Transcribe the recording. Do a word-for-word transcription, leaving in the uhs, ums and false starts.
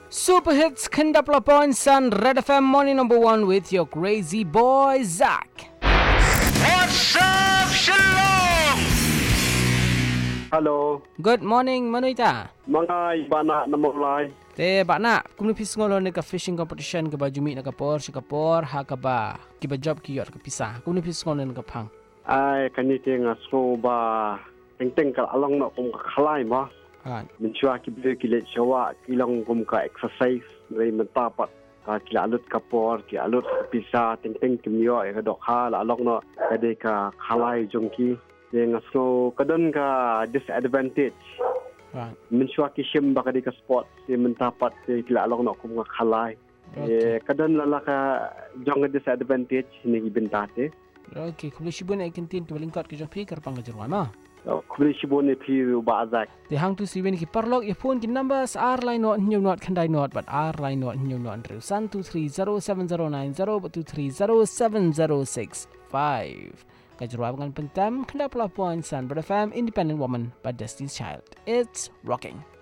Super hits Kendapla Point Sun Red F M morning number one with your crazy boy Zach. What's up, Shalom? Hello. Good morning Manuita. Mga iba na namulay. Te ba na kung nipis ngolo ni ka fishing competition ka ba jumi na ka por si ka por ha ka ba ki ba job ki yor ka pisa kung nipis ngolo ni ka pang. Ay kaniti nga so ba teng-teng ka along na kung kakalay mo. Ah, Mencuba ki beli kilet syawa kilang kum ka exercise dari mentapat ka kila alut ka por ki alut pisa teng-teng kimyo e ka dok ha la along no kade ka kalay jongki yang so kadon ka disadvantage. right. Mencuba ki shim ba kade ka sport si mentapat si kila along no kum ka kalay. Okay. Eh kadon lala ka jong ka disadvantage ni ibintate. Okay, kung si bun ay kintin ka balingkot ka jong pikir pang ka jirwa ma. Kubli shibone piru ba azak. Te hang tu si wen ki parlok ye phone ki numbers r line not new not khandai not but r line not new not andrew one two three zero seven zero nine zero but two three zero seven zero six five. Kajrwa dengan pentam khandapla point Sun Red F M independent woman by Destiny's Child. It's rocking.